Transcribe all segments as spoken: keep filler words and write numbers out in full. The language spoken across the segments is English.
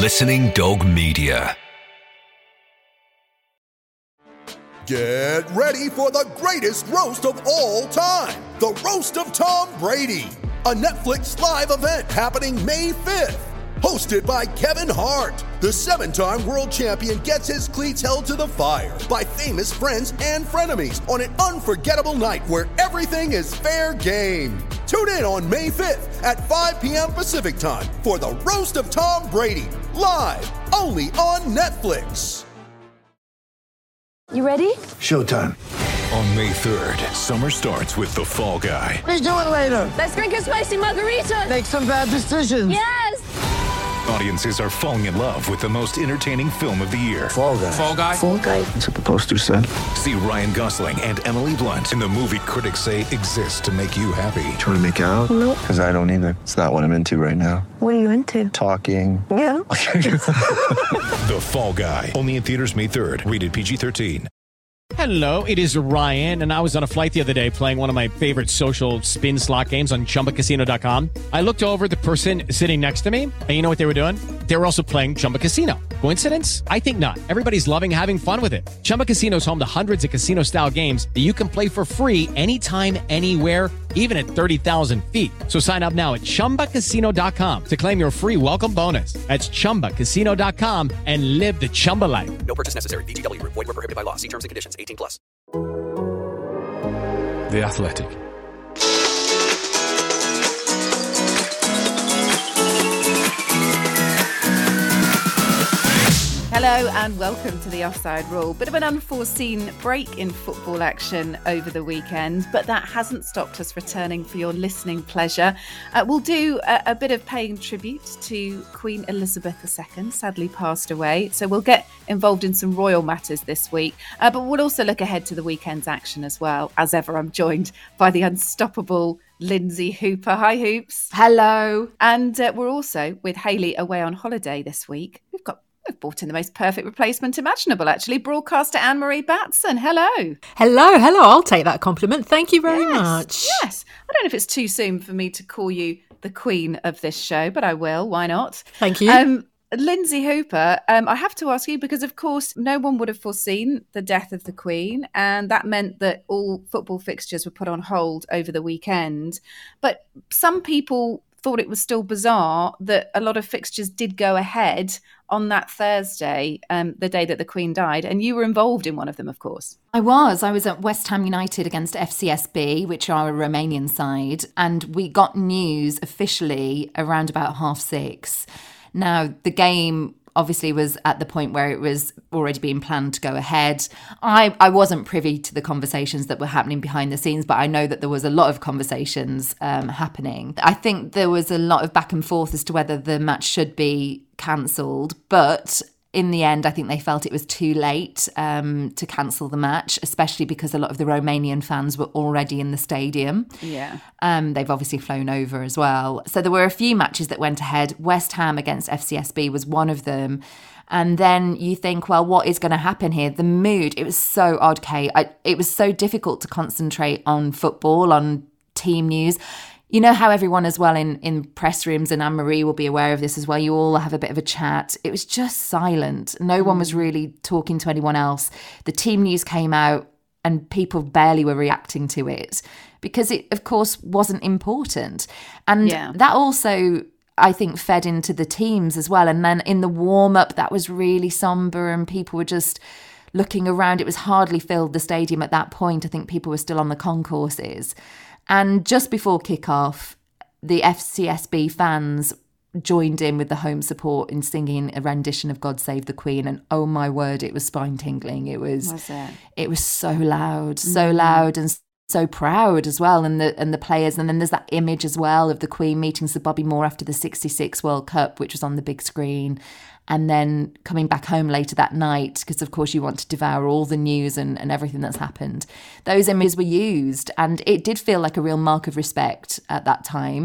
Listening Dog Media. Get ready for the greatest roast of all time, the Roast of Tom Brady, a Netflix live event happening May fifth. Hosted by Kevin Hart, the seven-time world champion gets his cleats held to the fire by famous friends and frenemies on an unforgettable night where everything is fair game. Tune in on May fifth at five p.m. Pacific time for the Roast of Tom Brady, live only on Netflix. You ready? Showtime. On May third, summer starts with The Fall Guy. Let's do it later. Let's drink a spicy margarita. Make some bad decisions. Yes! Audiences are falling in love with the most entertaining film of the year. Fall Guy. Fall Guy? Fall Guy. That's what the poster said. See Ryan Gosling and Emily Blunt in the movie critics say exists to make you happy. Trying to make it out? Nope. Because I don't either. It's not what I'm into right now. What are you into? Talking. Yeah. The Fall Guy. Only in theaters May third. Rated P G thirteen. Hello, it is Ryan, and I was on a flight the other day playing one of my favorite social spin slot games on Chumba Casino dot com. I looked over at the person sitting next to me, and you know what they were doing? They were also playing Chumba Casino. Coincidence? I think not. Everybody's loving having fun with it. Chumba Casino is home to hundreds of casino-style games that you can play for free anytime, anywhere, even at thirty thousand feet. So sign up now at Chumba Casino dot com to claim your free welcome bonus. That's Chumba Casino dot com and live the Chumba life. No purchase necessary. V G W. Void where prohibited by law. See terms and conditions. eighteen plus. The Athletic. Hello and welcome to the Offside Rule. Bit of an unforeseen break in football action over the weekend, but that hasn't stopped us returning for your listening pleasure. Uh, we'll do a, a bit of paying tribute to Queen Elizabeth the Second, sadly passed away. So we'll get involved in some royal matters this week, uh, but we'll also look ahead to the weekend's action as well. As ever, I'm joined by the unstoppable Lindsay Hooper. Hi, Hoops. Hello. And uh, we're also with Hayley away on holiday this week. We've got We've brought in the most perfect replacement imaginable, actually. Broadcaster Anne-Marie Batson. Hello. Hello, hello. I'll take that compliment. Thank you very yes, much. Yes. I don't know if it's too soon for me to call you the queen of this show, but I will. Why not? Thank you. Um, Lindsay Hooper, um, I have to ask you because, of course, no one would have foreseen the death of the Queen, and that meant that all football fixtures were put on hold over the weekend. But some people thought it was still bizarre that a lot of fixtures did go ahead on that Thursday, um, the day that the Queen died. And you were involved in one of them, of course. I was. I was at West Ham United against F C S B, which are a Romanian side. And we got news officially around about half six. Now, the game obviously was at the point where it was already being planned to go ahead. I, I wasn't privy to the conversations that were happening behind the scenes, but I know that there was a lot of conversations um, happening. I think there was a lot of back and forth as to whether the match should be cancelled, but in the end, I think they felt it was too late um, to cancel the match, especially because a lot of the Romanian fans were already in the stadium. Yeah. Um, they've obviously flown over as well. So there were a few matches that went ahead. West Ham against F C S B was one of them. And then you think, well, what is going to happen here? The mood, it was so odd, Kate. I, it was so difficult to concentrate on football, on team news. You know how everyone as well in, in press rooms, and Anne-Marie will be aware of this as well, you all have a bit of a chat. It was just silent. No one was really talking to anyone else. The team news came out and people barely were reacting to it because it, of course, wasn't important. And yeah. that also, I think, fed into the teams as well. And then in the warm-up, that was really sombre and people were just looking around. It was hardly filled, the stadium at that point. I think people were still on the concourses. And just before kick-off, the F C S B fans joined in with the home support in singing a rendition of God Save the Queen. And oh my word, it was spine-tingling. It was, was it? it was so loud, so mm. loud and so proud as well. And the and the players. And then there's that image as well of the Queen meeting Sir Bobby Moore after the sixty-six World Cup, which was on the big screen. And then coming back home later that night, because of course you want to devour all the news and, and everything that's happened. Those images were used and it did feel like a real mark of respect at that time.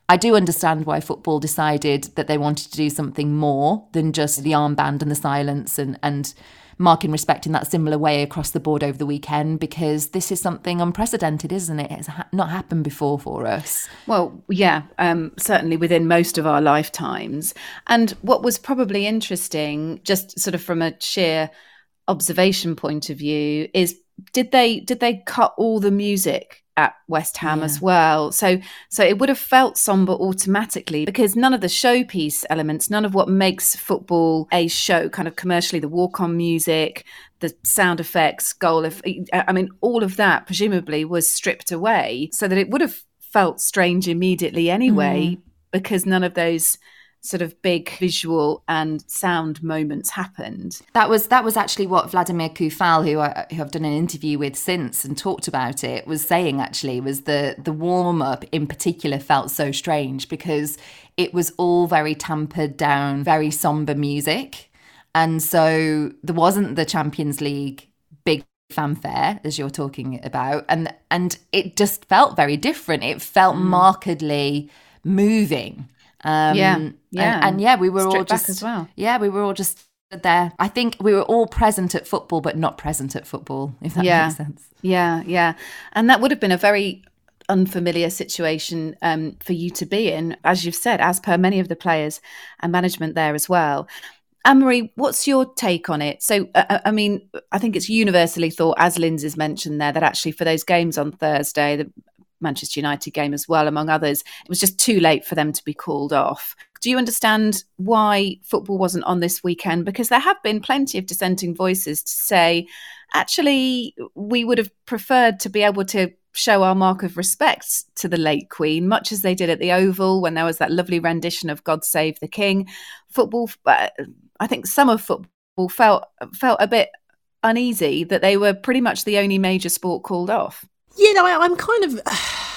I do understand why football decided that they wanted to do something more than just the armband and the silence and, and marking respect in that similar way across the board over the weekend, because this is something unprecedented, isn't it? It's ha- not happened before for us. Well, yeah, um, certainly within most of our lifetimes. And what was probably interesting, just sort of from a sheer observation point of view, is did they did they cut all the music at West Ham yeah. as well? So so it would have felt somber automatically, because none of the showpiece elements, none of what makes football a show, kind of commercially, the walk-on music, the sound effects, goal, if, I mean, all of that presumably was stripped away, so that it would have felt strange immediately anyway, mm. because none of those sort of big visual and sound moments happened. That was that was actually what Vladimir Koufal, who, I, who I've done an interview with since and talked about it, was saying actually, was the, the warm-up in particular felt so strange because it was all very tampered down, very sombre music. And so there wasn't the Champions League big fanfare, as you're talking about. And, and it just felt very different. It felt mm. markedly moving. Um, yeah, yeah, and, and yeah, we were Stripped all just back as well. Yeah, we were all just there. I think we were all present at football, but not present at football. If that yeah. makes sense. Yeah, yeah, and that would have been a very unfamiliar situation um, for you to be in, as you've said, as per many of the players and management there as well. Anne-Marie, what's your take on it? So, uh, I mean, I think it's universally thought, as Lindsay's mentioned there, that actually for those games on Thursday, the Manchester United game as well, among others, it was just too late for them to be called off. Do you understand why football wasn't on this weekend? Because there have been plenty of dissenting voices to say, actually, we would have preferred to be able to show our mark of respect to the late Queen, much as they did at the Oval when there was that lovely rendition of God Save the King. Football, uh, I think some of football felt felt a bit uneasy that they were pretty much the only major sport called off. You know, I, I'm kind of,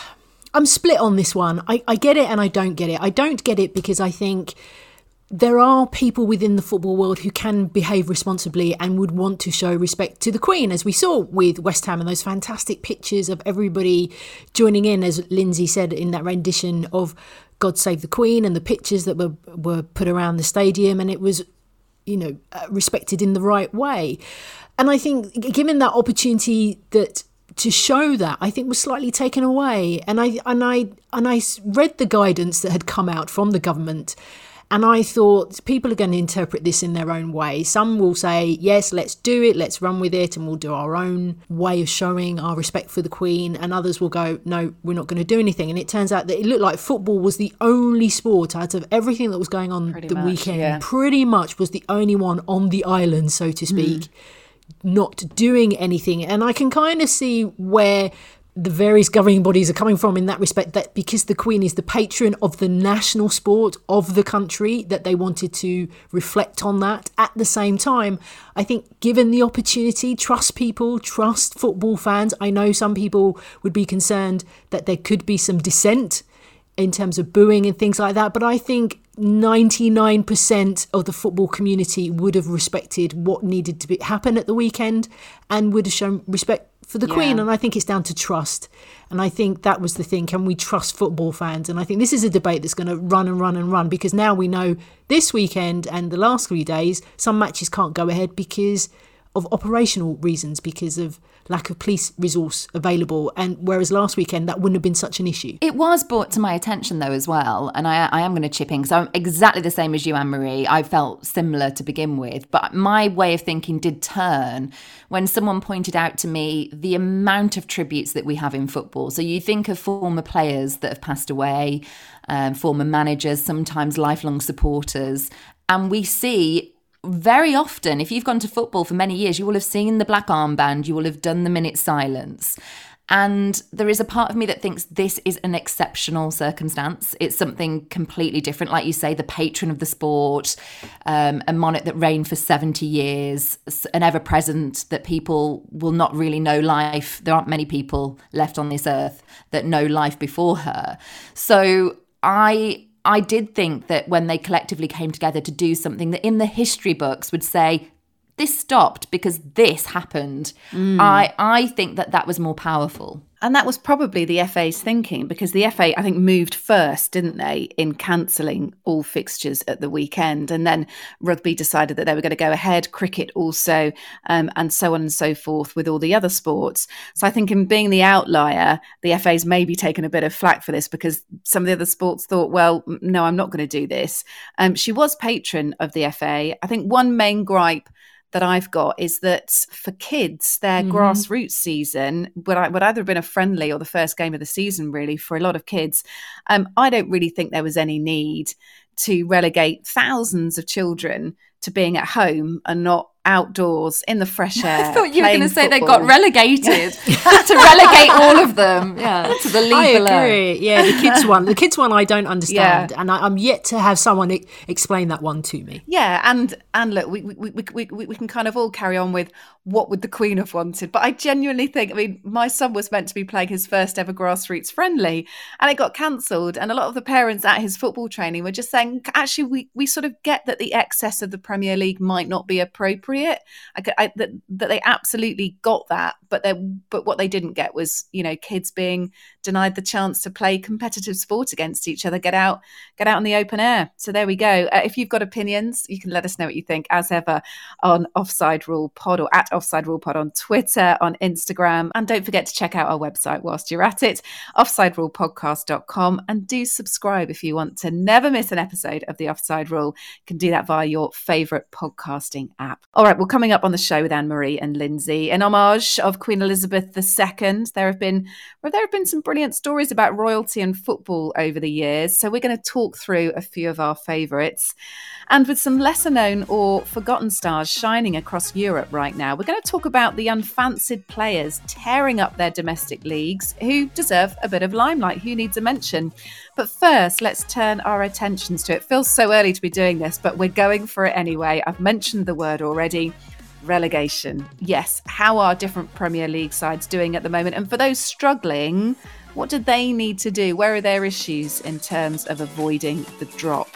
I'm split on this one. I, I get it and I don't get it. I don't get it because I think there are people within the football world who can behave responsibly and would want to show respect to the Queen, as we saw with West Ham and those fantastic pictures of everybody joining in, as Lindsay said, in that rendition of God Save the Queen, and the pictures that were, were put around the stadium, and it was, you know, respected in the right way. And I think given that opportunity that to show that, I think was slightly taken away. And I and I and I read the guidance that had come out from the government, and I thought people are going to interpret this in their own way. Some will say, yes, let's do it, let's run with it, and we'll do our own way of showing our respect for the Queen. And others will go, no, we're not going to do anything. And it turns out that it looked like football was the only sport out of everything that was going on pretty the much, weekend, yeah. pretty much was the only one on the island, so to speak. Mm. Not doing anything. And I can kind of see where the various governing bodies are coming from in that respect, that because the Queen is the patron of the national sport of the country, that they wanted to reflect on that. At the same time, I think given the opportunity, trust people, trust football fans. I know some people would be concerned that there could be some dissent in terms of booing and things like that, but I think ninety-nine percent of the football community would have respected what needed to be, happen at the weekend, and would have shown respect for the yeah. Queen. And I think it's down to trust. And I think that was the thing. Can we trust football fans? And I think this is a debate that's going to run and run and run, because now we know this weekend and the last three days, some matches can't go ahead because of operational reasons, because of lack of police resource available, and whereas last weekend that wouldn't have been such an issue. It was brought to my attention though as well, and I, I am going to chip in because I'm exactly the same as you, Anne-Marie. I felt similar to begin with, but my way of thinking did turn when someone pointed out to me the amount of tributes that we have in football. So you think of former players that have passed away, um, former managers, sometimes lifelong supporters, and we see very often, if you've gone to football for many years, you will have seen the black armband, you will have done the minute silence. And there is a part of me that thinks this is an exceptional circumstance. It's something completely different. Like you say, the patron of the sport, um, a monarch that reigned for seventy years, an ever-present that people will not really know life. There aren't many people left on this earth that know life before her. So I... I did think that when they collectively came together to do something that in the history books would say, this stopped because this happened, mm. I, I think that that was more powerful. And that was probably the F A's thinking, because the F A, I think, moved first, didn't they, in cancelling all fixtures at the weekend. And then rugby decided that they were going to go ahead, cricket also, um, and so on and so forth with all the other sports. So I think in being the outlier, the F A's maybe taken a bit of flack for this, because some of the other sports thought, well, no, I'm not going to do this. Um, she was patron of the F A. I think one main gripe that I've got is that for kids, their mm-hmm. grassroots season would, would either have been a friendly or the first game of the season, really, for a lot of kids. Um, I don't really think there was any need to relegate thousands of children to being at home and not outdoors in the fresh air. I thought you were going to say football. They got relegated to relegate all of them. Yeah, to the league I below. agree. Yeah, the kids one, the kids one, I don't understand, Yeah. and I, I'm yet to have someone e- explain that one to me. Yeah, and and look, we, we we we we we can kind of all carry on with what would the Queen have wanted, but I genuinely think, I mean, my son was meant to be playing his first ever grassroots friendly, and it got cancelled, and a lot of the parents at his football training were just saying, actually, we we sort of get that the excess of the Premier League might not be appropriate. I, I, that, that they absolutely got that, but they but what they didn't get was, you know, kids being denied the chance to play competitive sport against each other, get out, get out in the open air. So there we go. Uh, if you've got opinions, you can let us know what you think, as ever, on Offside Rule Pod or at Offside Rule Pod on Twitter, on Instagram, and don't forget to check out our website whilst you're at it, offside rule podcast dot com, and do subscribe if you want to never miss an episode of the Offside Rule. You can do that via your favourite podcasting app. All right, well, coming up on the show with Anne-Marie and Lindsay, in homage of Queen Elizabeth the Second, there have been well, there have been some brilliant stories about royalty and football over the years. So we're going to talk through a few of our favourites. And with some lesser known or forgotten stars shining across Europe right now, we're going to talk about the unfancied players tearing up their domestic leagues who deserve a bit of limelight. Who needs a mention? But first, let's turn our attentions to it. It feels so early to be doing this, but we're going for it anyway. I've mentioned the word already. Relegation. Yes, how are different Premier League sides doing at the moment? And for those struggling, what do they need to do? Where are their issues in terms of avoiding the drop?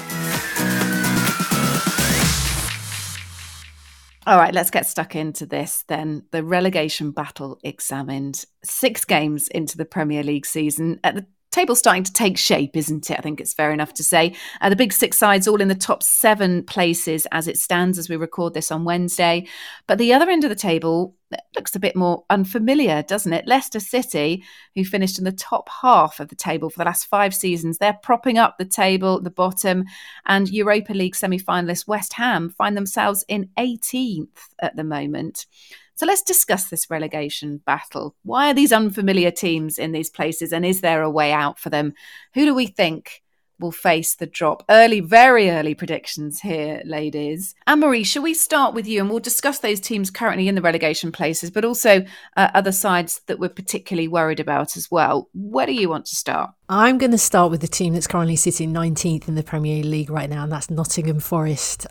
All right, let's get stuck into this then. The relegation battle examined. Six games into the Premier League season. At the table's starting to take shape, isn't it? I think it's fair enough to say. Uh, the big six sides all in the top seven places as it stands as we record this on Wednesday. But the other end of the table looks a bit more unfamiliar, doesn't it? Leicester City, who finished in the top half of the table for the last five seasons, they're propping up the table at the bottom. And Europa League semi-finalist West Ham find themselves in eighteenth at the moment. So let's discuss this relegation battle. Why are these unfamiliar teams in these places, and is there a way out for them? Who do we think will face the drop? Early, very early predictions here, ladies. Anne-Marie, shall we start with you, and we'll discuss those teams currently in the relegation places, but also uh, other sides that we're particularly worried about as well. Where do you want to start? I'm going to start with the team that's currently sitting nineteenth in the Premier League right now, and that's Nottingham Forest.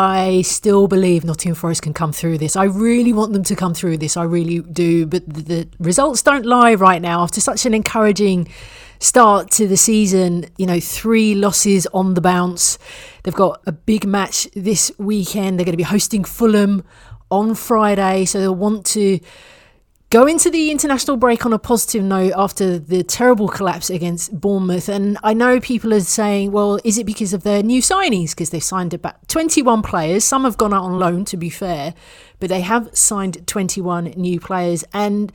I still believe Nottingham Forest can come through this. I really want them to come through this. I really do. But the, the results don't lie right now. After such an encouraging start to the season, you know, three losses on the bounce. They've got a big match this weekend. They're going to be hosting Fulham on Friday, so they'll want to go into the international break on a positive note after the terrible collapse against Bournemouth. And I know people are saying, well, is it because of their new signings? Because they've signed about twenty-one players. Some have gone out on loan, to be fair, but they have signed twenty-one new players. And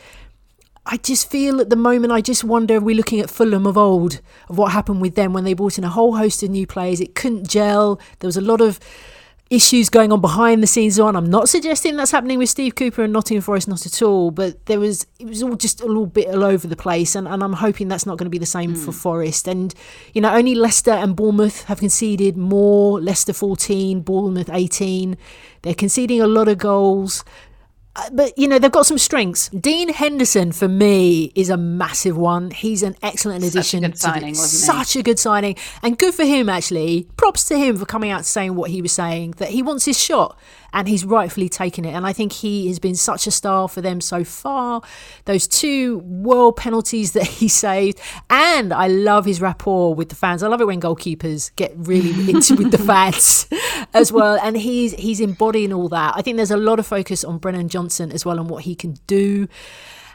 I just feel at the moment, I just wonder, are we looking at Fulham of old, of what happened with them when they brought in a whole host of new players? It couldn't gel. There was a lot of issues going on behind the scenes on. I'm not suggesting that's happening with Steve Cooper and Nottingham Forest, not at all, but there was it was all just a little bit all over the place, and, and I'm hoping that's not going to be the same mm. for Forest. And, you know, only Leicester and Bournemouth have conceded more. Leicester fourteen, Bournemouth eighteen. They're conceding a lot of goals. But, you know, they've got some strengths. Dean Henderson, for me, is a massive one. He's an excellent Such addition. Such a good signing, the, wasn't he? Such a good signing. And good for him, actually. Props to him for coming out saying what he was saying, that he wants his shot. And he's rightfully taken it. And I think he has been such a star for them so far. Those two world penalties that he saved. And I love his rapport with the fans. I love it when goalkeepers get really into with the fans as well. And he's he's embodying all that. I think there's a lot of focus on Brennan Johnson as well and what he can do.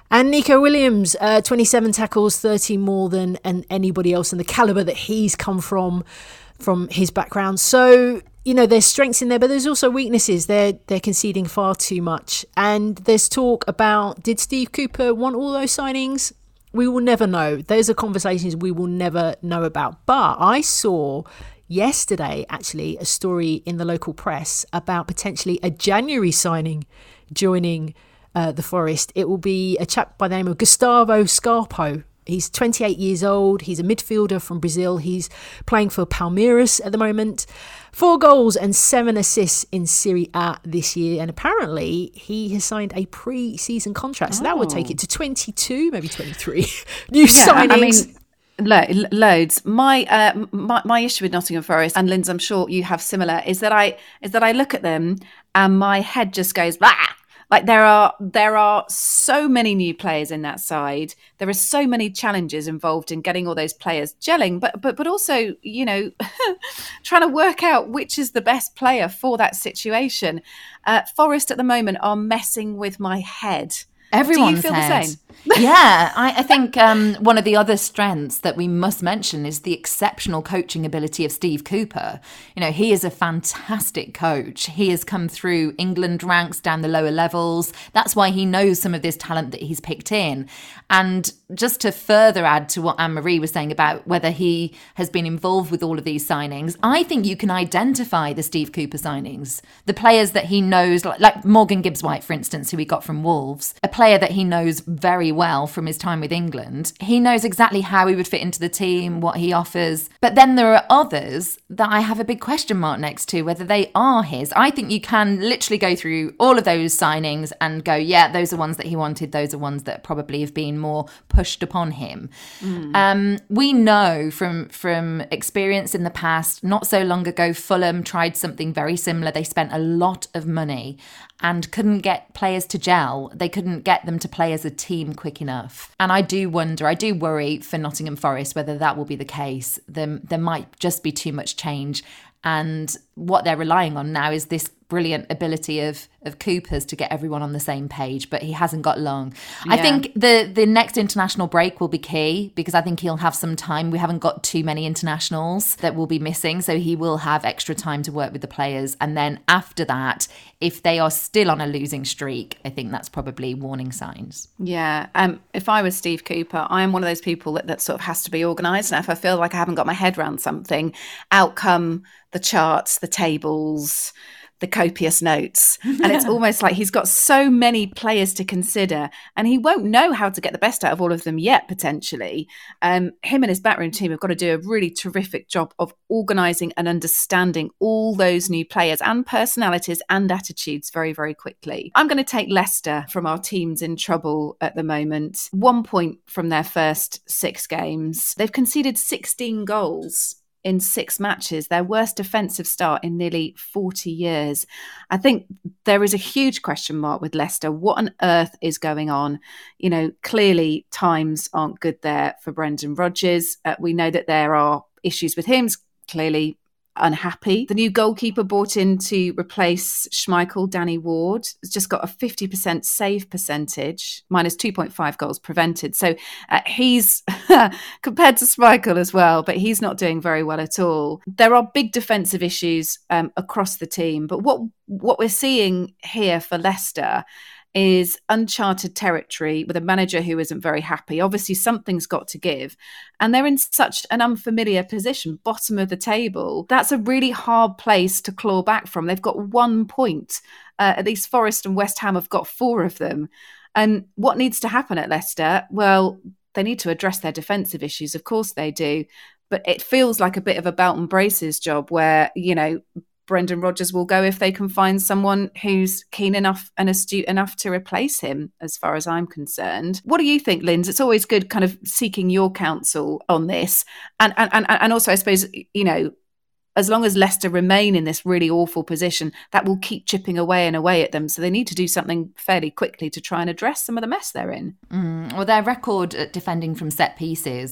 And Nico Williams, uh, twenty-seven tackles, thirty more than and anybody else, and the calibre that he's come from, from his background. So, you know, there's strengths in there, but there's also weaknesses. They're, they're conceding far too much. And there's talk about, did Steve Cooper want all those signings? We will never know. Those are conversations we will never know about. But I saw yesterday, actually, a story in the local press about potentially a January signing joining uh, the Forest. It will be a chap by the name of Gustavo Scarpo. He's twenty-eight years old. He's a midfielder from Brazil. He's playing for Palmeiras at the moment. Four goals and seven assists in Serie A this year. And apparently he has signed a pre-season contract. So oh. that would take it to twenty-two, maybe twenty-three new yeah, signings. I mean, Lo- loads. My, uh, my my issue with Nottingham Forest, and Linz, I'm sure you have similar, is that I is that I look at them and my head just goes bah. Like there are there are so many new players in that side. There are so many challenges involved in getting all those players gelling, but but but also, you know, trying to work out which is the best player for that situation. Uh, Forest at the moment are messing with my head. Everyone's Do you feel head. the same? Yeah, I, I think um, one of the other strengths that we must mention is the exceptional coaching ability of Steve Cooper. You know, he is a fantastic coach. He has come through England ranks down the lower levels. That's why he knows some of this talent that he's picked in. And just to further add to what Anne-Marie was saying about whether he has been involved with all of these signings, I think you can identify the Steve Cooper signings. The players that he knows, like, like Morgan Gibbs-White, for instance, who he got from Wolves, a player that he knows very well from his time with England. He knows exactly how he would fit into the team, what he offers. But then there are others that I have a big question mark next to whether they are his. I think you can literally go through all of those signings and go, yeah, those are ones that he wanted. Those are ones that probably have been more pushed upon him. Mm. Um, we know from, from experience in the past, not so long ago, Fulham tried something very similar. They spent a lot of money and couldn't get players to gel. They couldn't get them to play as a team quick enough. And I do wonder, I do worry for Nottingham Forest whether that will be the case. There, there might just be too much change. And what they're relying on now is this brilliant ability of of Cooper's to get everyone on the same page, but he hasn't got long. Yeah. I think the the next international break will be key because I think he'll have some time. We haven't got too many internationals that will be missing, so he will have extra time to work with the players. And then after that, if they are still on a losing streak, I think that's probably warning signs. Yeah. Um, if I was Steve Cooper, I am one of those people that, that sort of has to be organised. And if I feel like I haven't got my head around something, out come the charts, the tables, the copious notes. And it's almost like he's got so many players to consider and he won't know how to get the best out of all of them yet, potentially. Um, him and his backroom team have got to do a really terrific job of organising and understanding all those new players and personalities and attitudes very, very quickly. I'm going to take Leicester from our teams in trouble at the moment. One point from their first six games. They've conceded sixteen goals in six matches, their worst defensive start in nearly forty years. I think there is a huge question mark with Leicester. What on earth is going on? You know, clearly times aren't good there for Brendan Rodgers. Uh, we know that there are issues with him, clearly unhappy. The new goalkeeper brought in to replace Schmeichel, Danny Ward, has just got a fifty percent save percentage, minus two point five goals prevented. So uh, he's compared to Schmeichel as well, but he's not doing very well at all. There are big defensive issues um, across the team, but what what we're seeing here for Leicester is uncharted territory with a manager who isn't very happy. Obviously, something's got to give. And they're in such an unfamiliar position, bottom of the table. That's a really hard place to claw back from. They've got one point. Uh, at least Forest and West Ham have got four of them. And what needs to happen at Leicester? Well, they need to address their defensive issues. Of course they do. But it feels like a bit of a belt and braces job where, you know, Brendan Rodgers will go if they can find someone who's keen enough and astute enough to replace him, as far as I'm concerned. What do you think, Linz? It's always good kind of seeking your counsel on this. And and and, and also, I suppose, you know, as long as Leicester remain in this really awful position, that will keep chipping away and away at them. So they need to do something fairly quickly to try and address some of the mess they're in. Mm, well, their record at defending from set pieces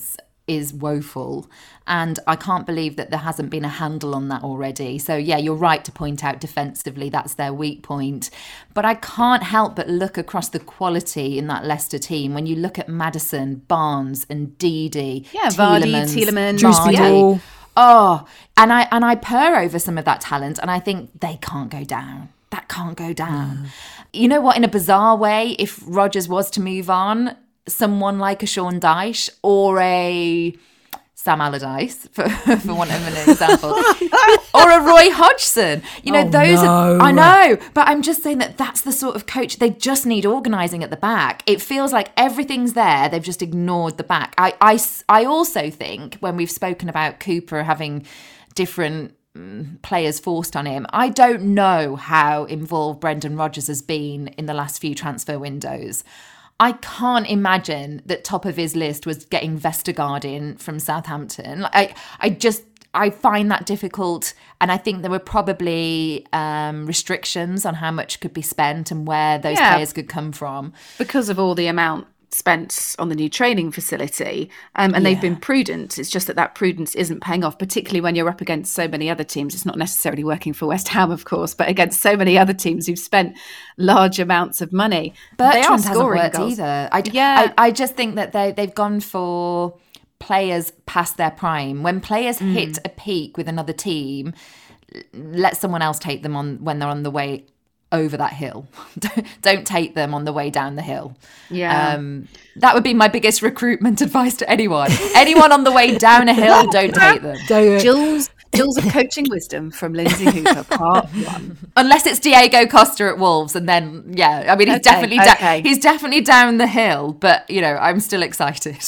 is woeful. And I can't believe that there hasn't been a handle on that already. So, yeah, you're right to point out defensively that's their weak point. But I can't help but look across the quality in that Leicester team. When you look at Maddison, Barnes and Didi, yeah, Vardy, Tielemans, Vardy. Oh, and I and I purr over some of that talent, and I think they can't go down. That can't go down. Mm. You know what? In a bizarre way, if Rodgers was to move on, someone like a Sean Dyche or a Sam Allardyce, for, for want of an example, or a Roy Hodgson. You know, oh, those no. are, I know, but I'm just saying that that's the sort of coach, they just need organising at the back. It feels like everything's there, they've just ignored the back. I, I, I also think, when we've spoken about Cooper having different players forced on him, I don't know how involved Brendan Rodgers has been in the last few transfer windows. I can't imagine that top of his list was getting Vestergaard in from Southampton. I, I just, I find that difficult. And I think there were probably um, restrictions on how much could be spent and where those yeah. players could come from. Because of all the amount spent on the new training facility, um, and yeah. they've been prudent. It's just that that prudence isn't paying off, particularly when you're up against so many other teams. It's not necessarily working for West Ham, of course, but against so many other teams who've spent large amounts of money. Bertrand they are scoring hasn't worked goals. either. I, yeah. I, I just think that they, they've gone for players past their prime. When players mm. hit a peak with another team, let someone else take them on when they're on the way over that hill. Don't take them on the way down the hill. Yeah. Um, that would be my biggest recruitment advice to anyone. Anyone on the way down a hill, don't take them. Jules, Jules of Coaching Wisdom from Lindsay Hooper, part one. Unless it's Diego Costa at Wolves, and then, yeah, I mean, he's okay, definitely da- okay. he's definitely down the hill, but, you know, I'm still excited.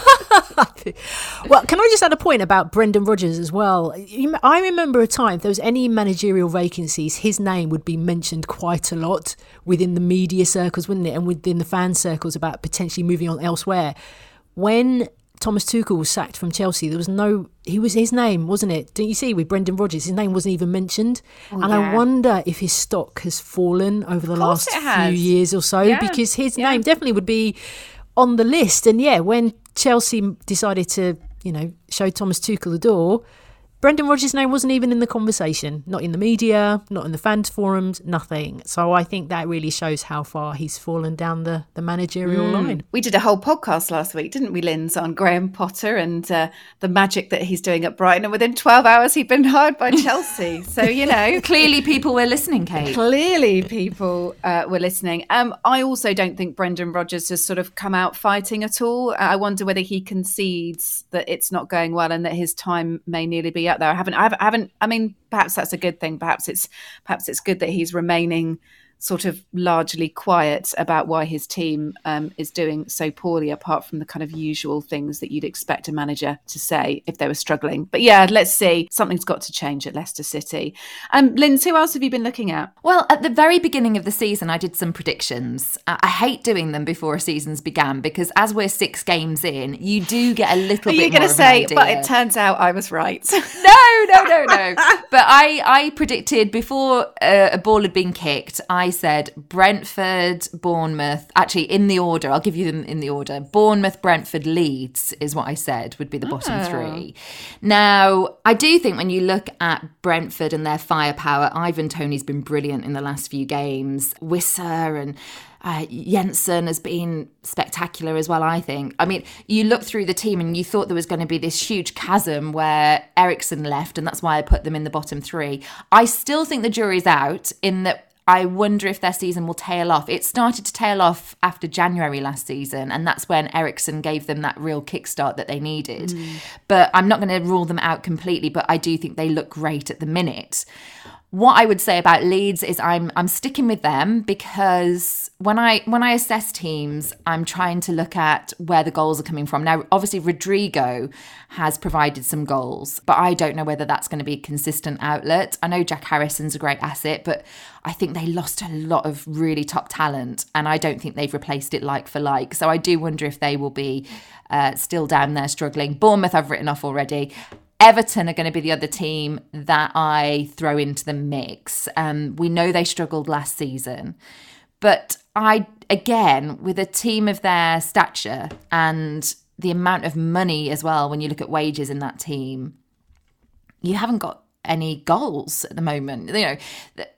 Well, can I just add a point about Brendan Rodgers as well? I remember a time, if there was any managerial vacancies, his name would be mentioned quite a lot within the media circles, wouldn't it? And within the fan circles about potentially moving on elsewhere. When Thomas Tuchel was sacked from Chelsea, there was no, he was his name, wasn't it? Didn't you see with Brendan Rodgers, his name wasn't even mentioned. Oh, and yeah. I wonder if his stock has fallen over the last few years or so, yeah. because his yeah. name definitely would be on the list. And yeah, when Chelsea decided to, you know, show Thomas Tuchel the door, Brendan Rodgers' name wasn't even in the conversation, not in the media, not in the fans forums, nothing. So I think that really shows how far he's fallen down the, the managerial mm. line. We did a whole podcast last week, didn't we, Linz, on Graham Potter and uh, the magic that he's doing at Brighton. And within twelve hours, he'd been hired by Chelsea. So, you know. Clearly people were listening, Kate. Clearly people uh, were listening. Um, I also don't think Brendan Rodgers has sort of come out fighting at all. I wonder whether he concedes that it's not going well and that his time may nearly be up there. I haven't, I haven't, I haven't, I mean, perhaps that's a good thing. Perhaps it's, perhaps it's good that he's remaining sort of largely quiet about why his team um, is doing so poorly, apart from the kind of usual things that you'd expect a manager to say if they were struggling. But yeah, let's see. Something's got to change at Leicester City. Um, Linz, who else have you been looking at? Well, at the very beginning of the season, I did some predictions. I, I hate doing them before a season's began because as we're six games in, you do get a little Are bit you going more to of an say, idea. but it turns out I was right. no, no, no, no. But I, I predicted before uh, a ball had been kicked, I said Brentford, Bournemouth, actually in the order, I'll give you them in the order. Bournemouth, Brentford, Leeds is what I said would be the bottom oh. three. Now, I do think when you look at Brentford and their firepower, Ivan Toney's been brilliant in the last few games. Wissa and Uh, Jensen has been spectacular as well, I think. I mean, you look through the team and you thought there was going to be this huge chasm where Eriksen left, and that's why I put them in the bottom three. I still think the jury's out in that I wonder if their season will tail off. It started to tail off after January last season, and that's when Eriksen gave them that real kickstart that they needed. Mm. But I'm not going to rule them out completely, but I do think they look great at the minute. What I would say about Leeds is I'm I'm sticking with them because when I when I assess teams, I'm trying to look at where the goals are coming from. Now, obviously, Rodrigo has provided some goals, but I don't know whether that's going to be a consistent outlet. I know Jack Harrison's a great asset, but I think they lost a lot of really top talent, and I don't think they've replaced it like for like. So I do wonder if they will be uh, still down there struggling. Bournemouth I've written off already. Everton are going to be the other team that I throw into the mix. Um, we know they struggled last season, but I, again, with a team of their stature and the amount of money as well, when you look at wages in that team, you haven't got any goals at the moment. You know,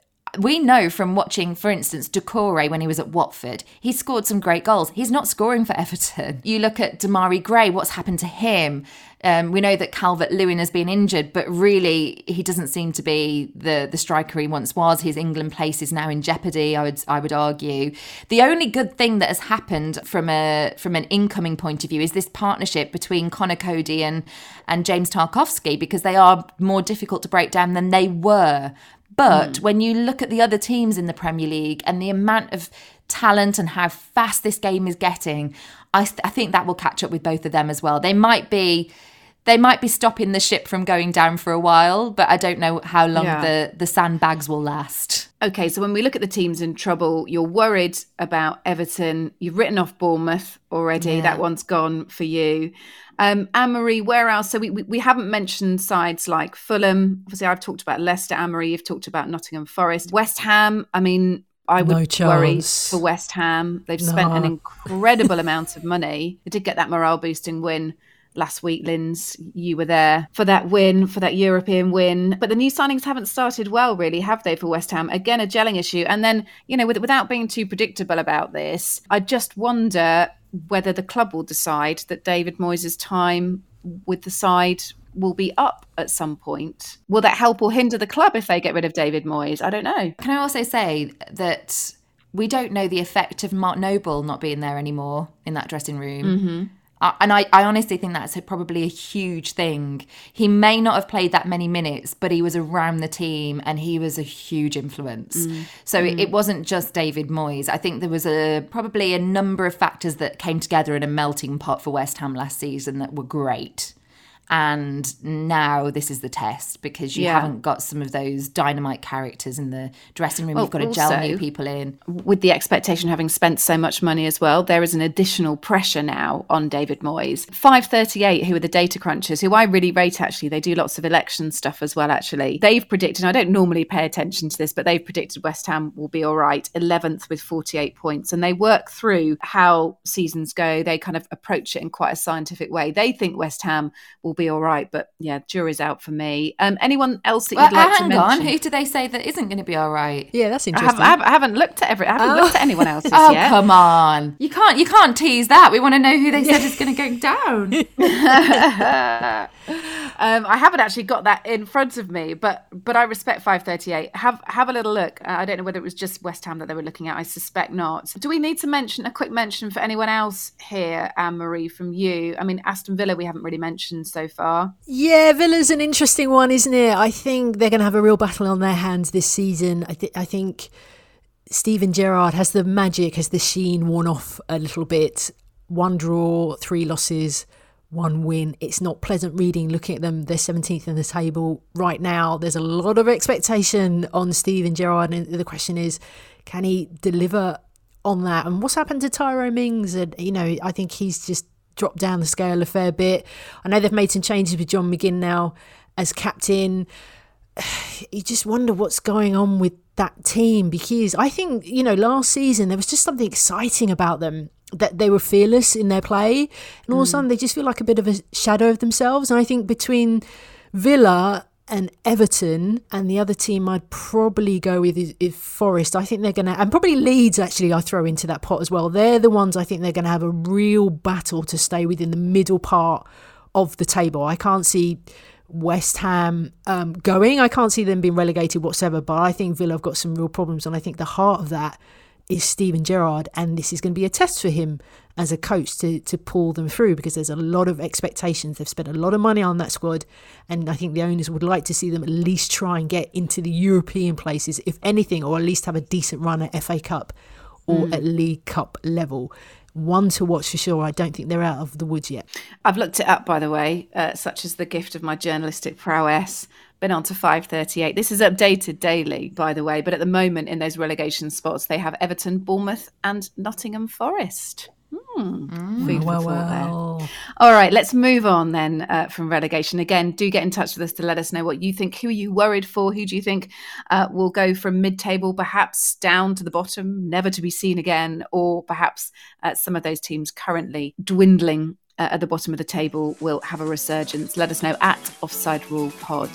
we know from watching, for instance, Doucouré when he was at Watford, he scored some great goals. He's not scoring for Everton. You look at Demarai Gray, what's happened to him? Um, we know that Calvert-Lewin has been injured, but really he doesn't seem to be the, the striker he once was. His England place is now in jeopardy, I would I would argue. The only good thing that has happened from a from an incoming point of view is this partnership between Conor Coady and, and James Tarkowski, because they are more difficult to break down than they were. But mm. when you look at the other teams in the Premier League and the amount of talent and how fast this game is getting, I, th- I think that will catch up with both of them as well. They might be they might be stopping the ship from going down for a while, but I don't know how long yeah. the, the sandbags will last. Okay, so when we look at the teams in trouble, you're worried about Everton. You've written off Bournemouth already. Yeah. That one's gone for you. Um, Anne-Marie, where else? So we, we we haven't mentioned sides like Fulham. Obviously, I've talked about Leicester. Anne-Marie, you've talked about Nottingham Forest. West Ham, I mean, I would no worry for West Ham. They've no. spent an incredible amount of money. They did get that morale-boosting win last week, Linz. You were there for that win, for that European win. But the new signings haven't started well, really, have they, for West Ham? Again, a gelling issue. And then, you know, with, without being too predictable about this, I just wonder whether the club will decide that David Moyes' time with the side will be up at some point. Will that help or hinder the club if they get rid of David Moyes? I don't know. Can I also say that we don't know the effect of Mark Noble not being there anymore in that dressing room. Mm-hmm. Uh, and I, I honestly think that's a, probably a huge thing. He may not have played that many minutes, but he was around the team and he was a huge influence. Mm. So mm. It, it wasn't just David Moyes. I think there was a probably a number of factors that came together in a melting pot for West Ham last season that were great. And now this is the test, because you yeah. haven't got some of those dynamite characters in the dressing room. Well, you've got to also gel new people in. With the expectation, having spent so much money as well, there is an additional pressure now on David Moyes. five thirty-eight, who are the data crunchers, who I really rate, actually. They do lots of election stuff as well, actually. They've predicted, I don't normally pay attention to this, but they've predicted West Ham will be all right, eleventh with forty-eight points. And they work through how seasons go. They kind of approach it in quite a scientific way. They think West Ham will be all right, but yeah, jury's out for me. Um, anyone else that you'd well, like to mention? mention? On. Who do they say that isn't going to be all right? Yeah, that's interesting. I, have, I haven't looked at every. I haven't oh. looked at anyone else's oh, yet. Oh come on! You can't. You can't tease that. We want to know who they said is going to go down. um, I haven't actually got that in front of me, but but I respect five thirty-eight. Have have a little look. Uh, I don't know whether it was just West Ham that they were looking at. I suspect not. Do we need to mention a quick mention for anyone else here, Anne-Marie, from you? I mean, Aston Villa we haven't really mentioned so far. Yeah, Villa's an interesting one, isn't it? I think they're going to have a real battle on their hands this season. I, th- I think Steven Gerrard has the magic, has the sheen worn off a little bit. One draw, three losses, one win. It's not pleasant reading looking at them. They're seventeenth in the table right now. There's a lot of expectation on Steven Gerrard, and the question is, can he deliver on that? And what's happened to Tyrone Mings? And, you know, I think he's just dropped down the scale a fair bit. I know they've made some changes with John McGinn now as captain. You just wonder what's going on with that team, because I think, you know, last season there was just something exciting about them, that they were fearless in their play, and all mm. of a sudden they just feel like a bit of a shadow of themselves. And I think between Villa and Everton and the other team I'd probably go with is, is Forest. I think they're going to, and probably Leeds actually I throw into that pot as well. They're the ones I think they're going to have a real battle to stay within the middle part of the table. I can't see West Ham um, going. I can't see them being relegated whatsoever, but I think Villa have got some real problems, and I think the heart of that is Steven Gerrard, and this is going to be a test for him as a coach to to pull them through, because there's a lot of expectations. They've spent a lot of money on that squad, and I think the owners would like to see them at least try and get into the European places, if anything, or at least have a decent run at F A Cup or mm. at League Cup level. One to watch for sure. I don't think they're out of the woods yet. I've looked it up, by the way, uh, such as the gift of my journalistic prowess. Been on to five thirty-eight. This is updated daily, by the way, but at the moment in those relegation spots, they have Everton, Bournemouth and Nottingham Forest. Hmm. Mm, Food well, for well. There. All right, let's move on then uh, from relegation. Again, do get in touch with us to let us know what you think. Who are you worried for? Who do you think uh, will go from mid-table, perhaps down to the bottom, never to be seen again, or perhaps uh, some of those teams currently dwindling uh, at the bottom of the table will have a resurgence. Let us know at Offside Rule Pod.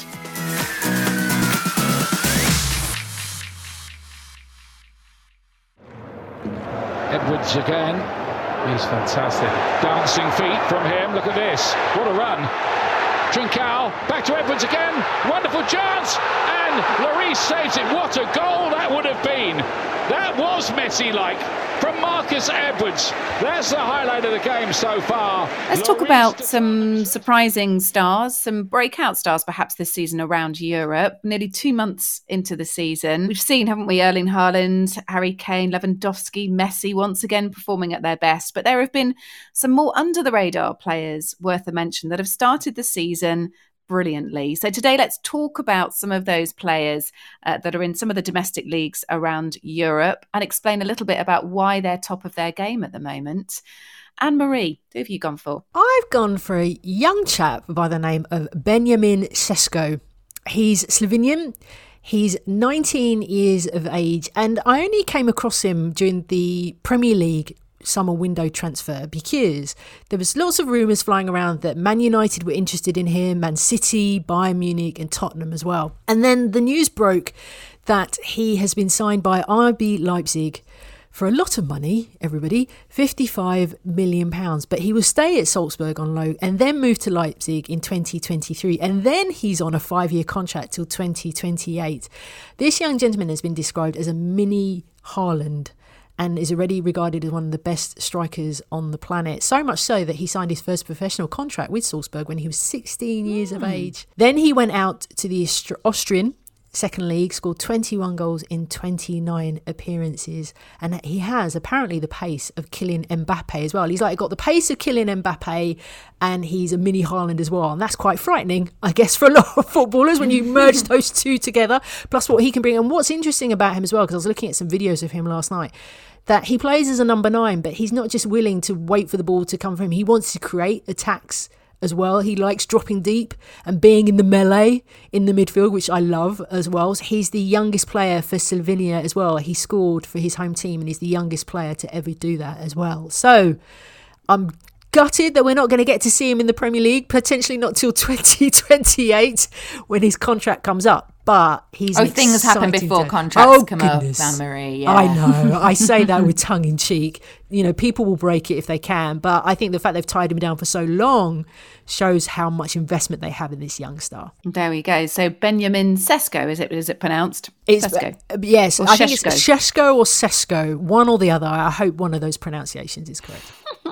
Edwards again. He's fantastic. Dancing feet from him. Look at this. What a run. Trincao, back to Edwards again. Wonderful chance. And Lloris saves it. What a goal that would have been. That was Messi-like from Marcus Edwards. That's the highlight of the game so far. Let's talk about some surprising stars, some breakout stars perhaps this season around Europe. Nearly two months into the season, we've seen, haven't we, Erling Haaland, Harry Kane, Lewandowski, Messi once again performing at their best. But there have been some more under-the-radar players worth a mention that have started the season brilliantly. So today, let's talk about some of those players uh, that are in some of the domestic leagues around Europe and explain a little bit about why they're top of their game at the moment. Anne-Marie, who have you gone for? I've gone for a young chap by the name of Benjamin Sesko. He's Slovenian. He's nineteen years of age, and I only came across him during the Premier League summer window transfer because there was lots of rumours flying around that Man United were interested in him, Man City, Bayern Munich and Tottenham as well. And then the news broke that he has been signed by R B Leipzig for a lot of money, everybody, fifty-five million pounds. But he will stay at Salzburg on loan and then move to Leipzig in twenty twenty-three. And then he's on a five-year contract till twenty twenty-eight. This young gentleman has been described as a mini Haaland and is already regarded as one of the best strikers on the planet. So much so that he signed his first professional contract with Salzburg when he was sixteen years mm. of age. Then he went out to the Austrian second league, scored twenty-one goals in twenty-nine appearances. And he has apparently the pace of Kylian Mbappe as well. He's like got the pace of Kylian Mbappe and he's a mini Haaland as well. And that's quite frightening, I guess, for a lot of footballers when you merge those two together, plus what he can bring. And what's interesting about him as well, because I was looking at some videos of him last night, that he plays as a number nine, but he's not just willing to wait for the ball to come from him. He wants to create attacks as well. He likes dropping deep and being in the melee in the midfield, which I love as well. So he's the youngest player for Slovenia as well. He scored for his home team and he's the youngest player to ever do that as well. So I'm gutted that we're not going to get to see him in the Premier League, potentially not till twenty twenty-eight when his contract comes up. But he's oh, things happen before to... contracts oh, come goodness. up, Anne-Marie. Yeah. I know. I say that with tongue in cheek. You know, people will break it if they can. But I think the fact they've tied him down for so long shows how much investment they have in this young star. There we go. So Benjamin Sesko, is it is it pronounced? It's, Sesko. Uh, yes, or I Sheshko? think it's Sheshko or Sesko, one or the other. I hope one of those pronunciations is correct.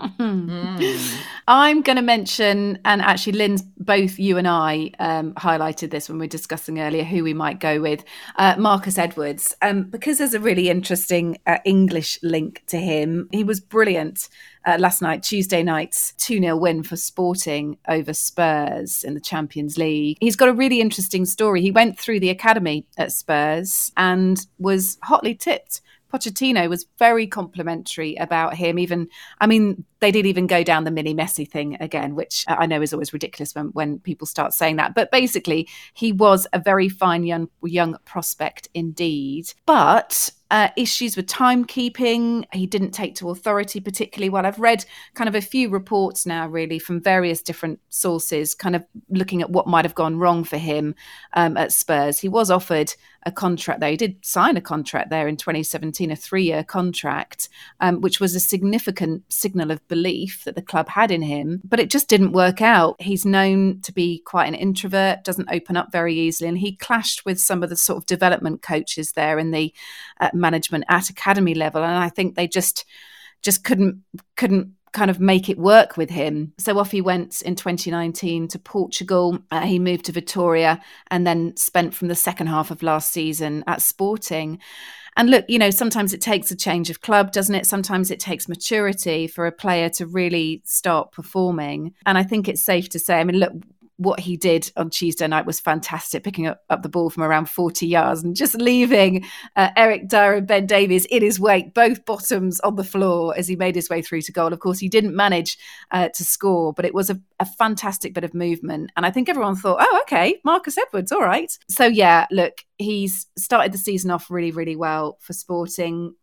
mm. I'm going to mention, and actually, Lynn, both you and I um, highlighted this when we were discussing earlier who we might go with, uh, Marcus Edwards, um, because there's a really interesting uh, English link to him. He was brilliant uh, last night, Tuesday night's two nil win for Sporting over Spurs in the Champions League. He's got a really interesting story. He went through the academy at Spurs and was hotly tipped. Pochettino was very complimentary about him. Even, I mean, they did even go down the mini Messi thing again, which I know is always ridiculous when, when people start saying that. But basically, he was a very fine young young prospect indeed. But uh, issues with timekeeping, he didn't take to authority particularly well. I've read kind of a few reports now, really, from various different sources, kind of looking at what might have gone wrong for him um, at Spurs. He was offered a contract there. He did sign a contract there in twenty seventeen, a three-year contract, um, which was a significant signal of belief that the club had in him, but it just didn't work out. He's known to be quite an introvert, doesn't open up very easily, and he clashed with some of the sort of development coaches there in the uh, management at academy level, and I think they just just couldn't couldn't kind of make it work with him. So off he went in twenty nineteen to Portugal. Uh, he moved to Vitoria and then spent from the second half of last season at Sporting. And look, you know, sometimes it takes a change of club, doesn't it? Sometimes it takes maturity for a player to really start performing. And I think it's safe to say, I mean, look, what he did on Tuesday night was fantastic, picking up, up the ball from around forty yards and just leaving uh, Eric Dyer and Ben Davies in his wake, both bottoms on the floor as he made his way through to goal. Of course, he didn't manage uh, to score, but it was a, a fantastic bit of movement. And I think everyone thought, oh, okay, Marcus Edwards, all right. So, yeah, look, he's started the season off really, really well for Sporting.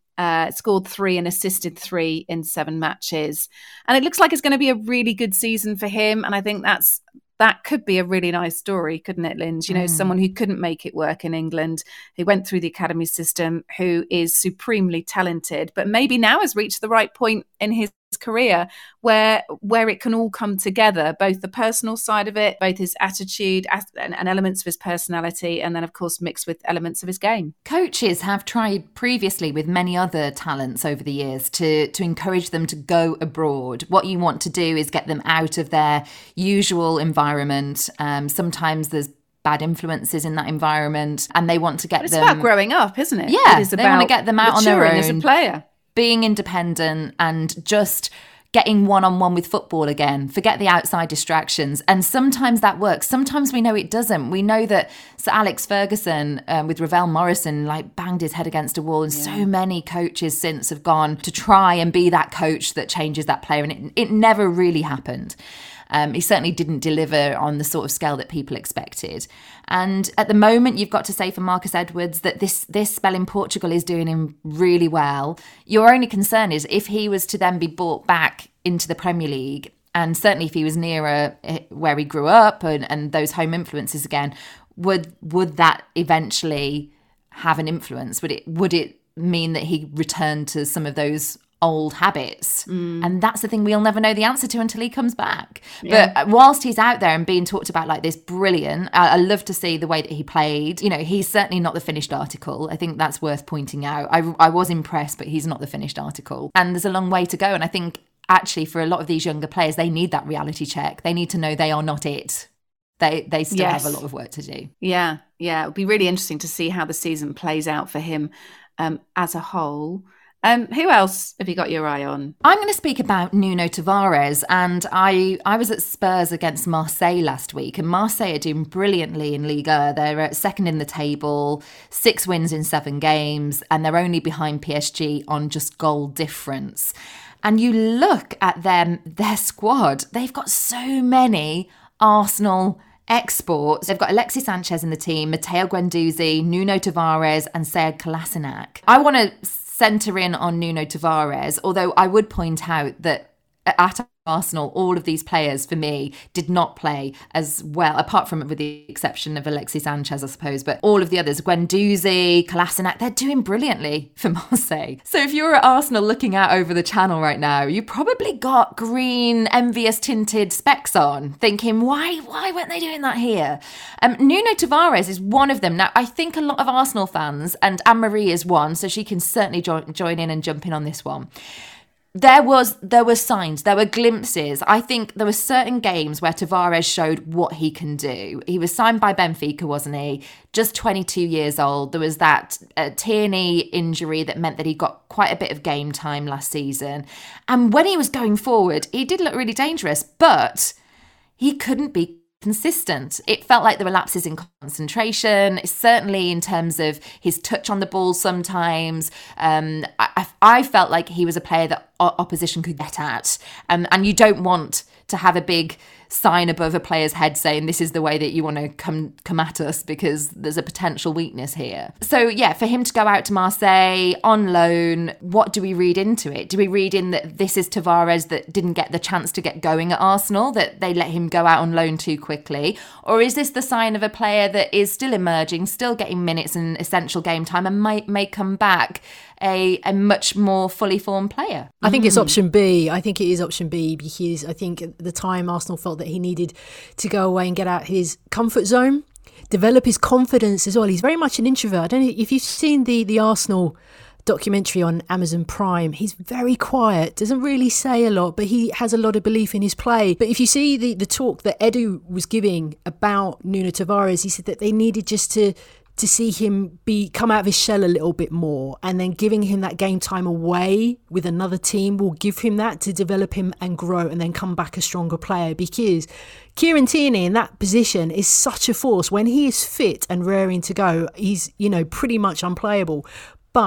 Uh, scored three and assisted three in seven matches. And it looks like it's going to be a really good season for him. And I think that's that could be a really nice story, couldn't it, Linz? You know, mm. someone who couldn't make it work in England, who went through the academy system, who is supremely talented, but maybe now has reached the right point in his career where where it can all come together, both the personal side of it, both his attitude and, and elements of his personality, and then of course mixed with elements of his game. Coaches have tried previously with many other talents over the years to to encourage them to go abroad. What you want to do is get them out of their usual environment. Um, sometimes there's bad influences in that environment, and they want to get but it's them. It's about growing up, isn't it? Yeah, it is they want to get them out on their own as a player, being independent and just getting one-on-one with football again. Forget the outside distractions. And sometimes that works. Sometimes we know it doesn't. We know that Sir Alex Ferguson um, with Ravel Morrison like banged his head against a wall, and yeah. so many coaches since have gone to try and be that coach that changes that player, and it, it never really happened. Um, he certainly didn't deliver on the sort of scale that people expected. And at the moment, you've got to say for Marcus Edwards that this this spell in Portugal is doing him really well. Your only concern is if he was to then be brought back into the Premier League, and certainly if he was nearer where he grew up and, and those home influences again, would would that eventually have an influence? Would it would it mean that he returned to some of those old habits? Mm. And that's the thing we'll never know the answer to until he comes back. Yeah. But whilst he's out there and being talked about like this, brilliant. I, I love to see the way that he played. You know, he's certainly not the finished article. I think that's worth pointing out. I, I was impressed, but he's not the finished article. And there's a long way to go. And I think actually for a lot of these younger players, they need that reality check. They need to know they are not it. They they still yes. have a lot of work to do. Yeah, yeah. It'll be really interesting to see how the season plays out for him um, as a whole. Um, who else have you got your eye on? I'm going to speak about Nuno Tavares, and I I was at Spurs against Marseille last week, and Marseille are doing brilliantly in Liga. They're at second in the table, six wins in seven games, and they're only behind P S G on just goal difference. And you look at them, their squad, they've got so many Arsenal exports. They've got Alexis Sanchez in the team, Matteo Guendouzi, Nuno Tavares, and Sead Kolasinac. I want to centre in on Nuno Tavares, although I would point out that at Arsenal, all of these players, for me, did not play as well, apart from with the exception of Alexis Sanchez, I suppose, but all of the others, Guendouzi, Kolasinac, they're doing brilliantly for Marseille. So if you're at Arsenal looking out over the channel right now, you probably got green, envious tinted specs on, thinking, why why weren't they doing that here? Um, Nuno Tavares is one of them. Now, I think a lot of Arsenal fans, and Anne-Marie is one, so she can certainly join, join in and jump in on this one. There was there were signs, there were glimpses. I think there were certain games where Tavares showed what he can do. He was signed by Benfica, wasn't he? Just twenty-two years old. There was that uh, Tierney injury that meant that he got quite a bit of game time last season. And when he was going forward, he did look really dangerous, but he couldn't be consistent. It felt like there were lapses in concentration, certainly in terms of his touch on the ball sometimes. Um, I, I felt like he was a player that opposition could get at. Um, and you don't want to have a big sign above a player's head saying this is the way that you want to come come at us because there's a potential weakness here. So yeah, for him to go out to Marseille on loan, what do we read into it? Do we read in that this is Tavares that didn't get the chance to get going at Arsenal, that they let him go out on loan too quickly? Or is this the sign of a player that is still emerging, still getting minutes and essential game time and might may come back a, a much more fully formed player? I think mm. it's option B. I think it is option B because I think at the time Arsenal felt that he needed to go away and get out his comfort zone, develop his confidence as well. He's very much an introvert. I don't know if you've seen the, the Arsenal documentary on Amazon Prime. He's very quiet, doesn't really say a lot, but he has a lot of belief in his play. But if you see the, the talk that Edu was giving about Nuno Tavares, he said that they needed just to to see him be come out of his shell a little bit more, and then giving him that game time away with another team will give him that to develop him and grow and then come back a stronger player, because Kieran Tierney in that position is such a force. When he is fit and raring to go, he's, you know, pretty much unplayable. But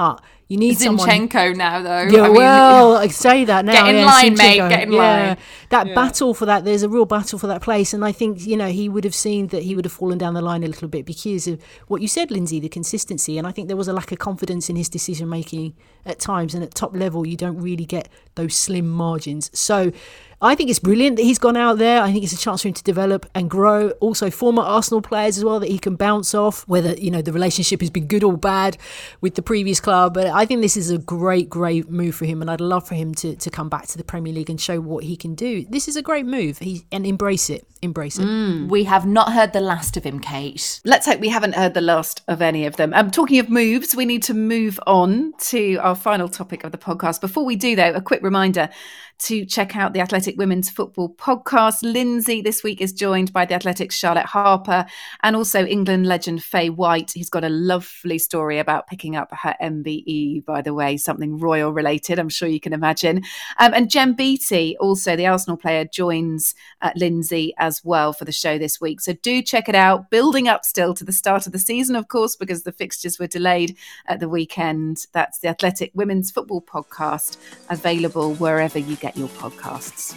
You need Zinchenko someone... now, though. Yeah, I mean, well, I say that now. Get in yeah, line, Zinchenko. mate. Get in yeah. line. That Yeah. battle for that, there's a real battle for that place. And I think, you know, he would have seen that he would have fallen down the line a little bit because of what you said, Lindsay, the consistency. And I think there was a lack of confidence in his decision making at times. And at top level, you don't really get those slim margins. So I think it's brilliant that he's gone out there. I think it's a chance for him to develop and grow. Also, former Arsenal players as well that he can bounce off, whether, you know, the relationship has been good or bad with the previous club. But I think this is a great, great move for him. And I'd love for him to, to come back to the Premier League and show what he can do. This is a great move. He, and embrace it. Embrace it. Mm. We have not heard the last of him, Kate. Let's hope we haven't heard the last of any of them. Um, talking of moves, we need to move on to our final topic of the podcast. Before we do, though, a quick reminder to check out the Athletic Women's Football Podcast. Lindsay this week is joined by the Athletic's Charlotte Harper and also England legend Faye White. He's got a lovely story about picking up her M B E, by the way, something royal related, I'm sure you can imagine. Um, and Jem Beattie, also the Arsenal player, joins uh, Lindsay as well for the show this week. So do check it out. Building up still to the start of the season, of course, because the fixtures were delayed at the weekend. That's the Athletic Women's Football Podcast, available wherever you get your podcasts.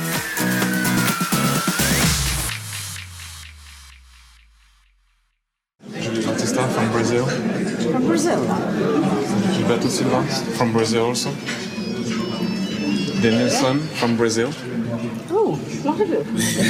Julie Batista from Brazil. From Brazil? Gilberto Silva from Brazil also. Denilson from Brazil. Oh, lot of it.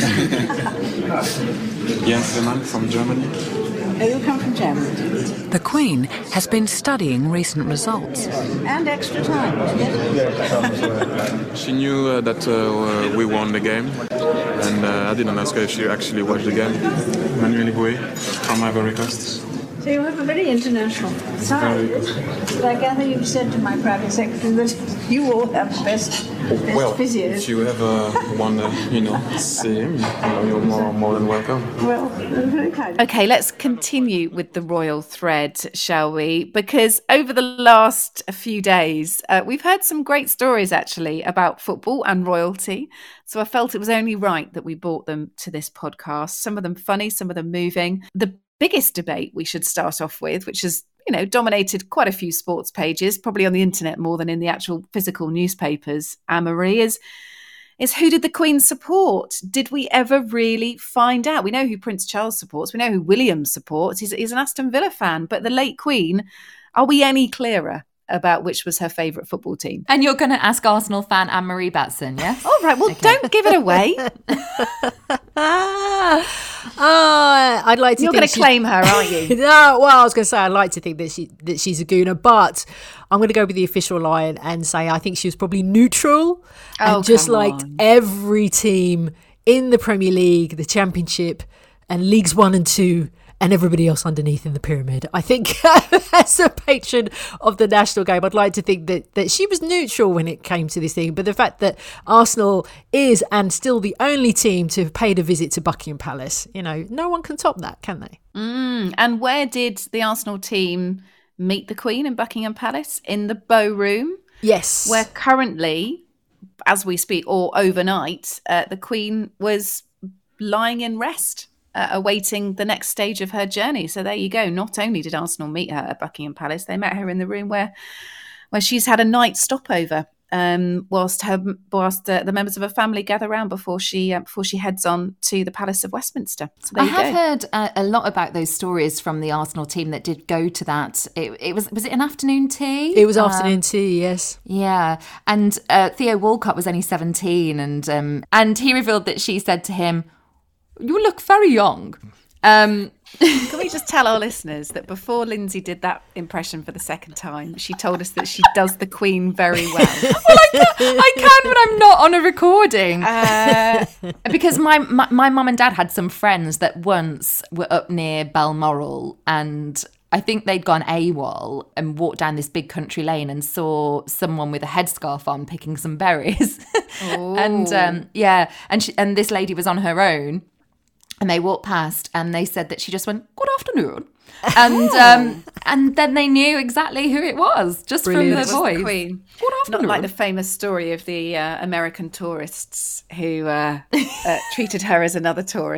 Jens Lehmann from Germany. Oh, you come from Germany. The Queen has been studying recent results. And extra time, wasn't it? She knew uh, that uh, we won the game, and uh, I didn't ask her if she actually watched the game. Manuel Boué from Ivory Coast. So you have a very international side. But I gather you've said to my private secretary that you all have the best, best well, physios. if you ever want to, you know, see him, you know, you're more, more than welcome. Well, very kind. Okay, let's continue with the royal thread, shall we? Because over the last few days, uh, we've heard some great stories, actually, about football and royalty. So I felt it was only right that we brought them to this podcast. Some of them funny, some of them moving. The biggest debate we should start off with, which has, you know, dominated quite a few sports pages, probably on the internet more than in the actual physical newspapers, Anne-Marie, is, is who did the Queen support? Did we ever really find out? We know who Prince Charles supports. We know who William supports. He's, he's an Aston Villa fan. But the late Queen, are we any clearer about which was her favourite football team? And you're going to ask Arsenal fan Anne-Marie Batson, yes? All right, well, okay. Don't give it away. Uh, I'd like to. You're think going to claim her, aren't you? No, well, I was going to say I'd like to think that she that she's a gooner, but I'm going to go with the official line and say I think she was probably neutral and oh, just liked on. every team in the Premier League, the Championship, and Leagues One and Two. And everybody else underneath in the pyramid. I think as a patron of the national game, I'd like to think that, that she was neutral when it came to this thing. But the fact that Arsenal is and still the only team to have paid a visit to Buckingham Palace, you know, no one can top that, can they? Mm, and where did the Arsenal team meet the Queen in Buckingham Palace? In the Bow Room. Yes. Where currently, as we speak, or overnight, uh, the Queen was lying in rest. Uh, awaiting the next stage of her journey. So there you go. Not only did Arsenal meet her at Buckingham Palace, they met her in the room where where she's had a night stopover um, whilst her whilst uh, the members of her family gather around before she uh, before she heads on to the Palace of Westminster. So there I you have go. heard uh, a lot about those stories from the Arsenal team that did go to that. It, it was was it an afternoon tea? It was afternoon um, tea, yes. Yeah, and uh, Theo Walcott was only seventeen, and um, and he revealed that she said to him, "You look very young." Um, Can we just tell our listeners that before Lindsay did that impression for the second time, she told us that she does the Queen very well. Well, I can, I can, but I'm not on a recording. Uh, because my, my, my mum and dad had some friends that once were up near Balmoral, and I think they'd gone AWOL and walked down this big country lane and saw someone with a headscarf on picking some berries. and um, yeah, and she, and this lady was on her own. And they walked past and they said that she just went, "Good afternoon." And um, and then they knew exactly who it was, just Brilliant. from her voice. The Queen. Good afternoon. Not like the famous story of the uh, American tourists who uh, uh, treated her as another tourist